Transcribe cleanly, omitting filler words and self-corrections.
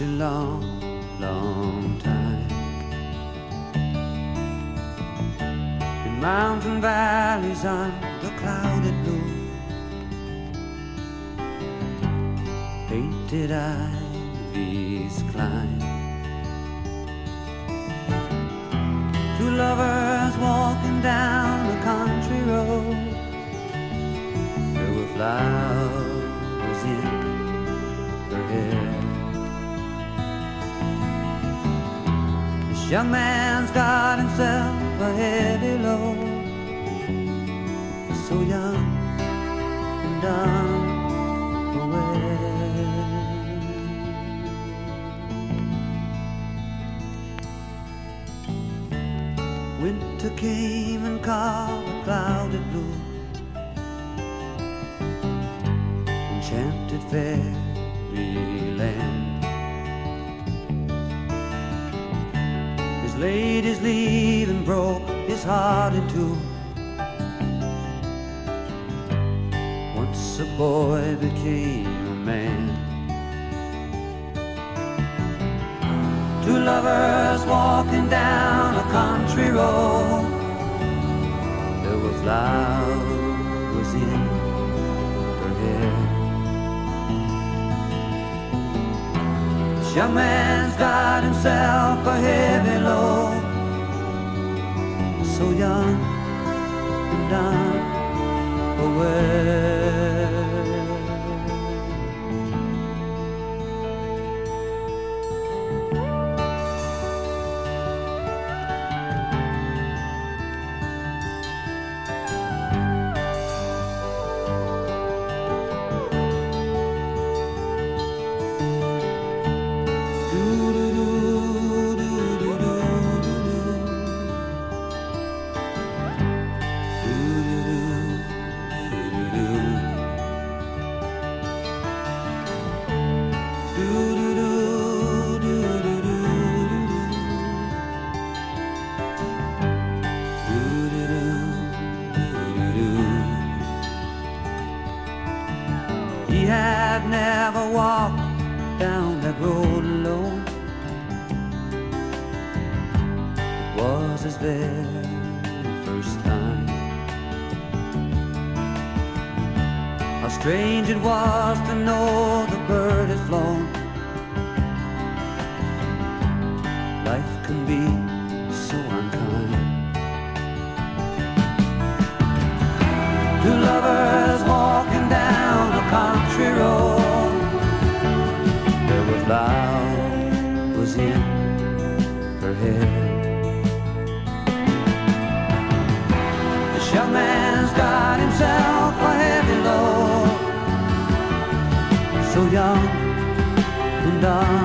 a long, long time. In mountain valleys under clouded blue, painted ivies climb. Two lovers walking down a country road. There were flowers in her hair. This young man's got himself a heavy load. So young and unaware. Winter came and carved a clouded blue, enchanted fairyland. His lady's leaving broke his heart in two. Once a boy became a man. Two lovers walking down a country road. There were flowers in her hair. This young man's got himself a heavy load. So young and unaware. He had never walked down that road alone. It was his very first time. How strange it was to know the bird had flown. Life can be so unkind. Two lovers walking down a country road. There were flowers in her hair. This young man's got himself a heavy load. So young and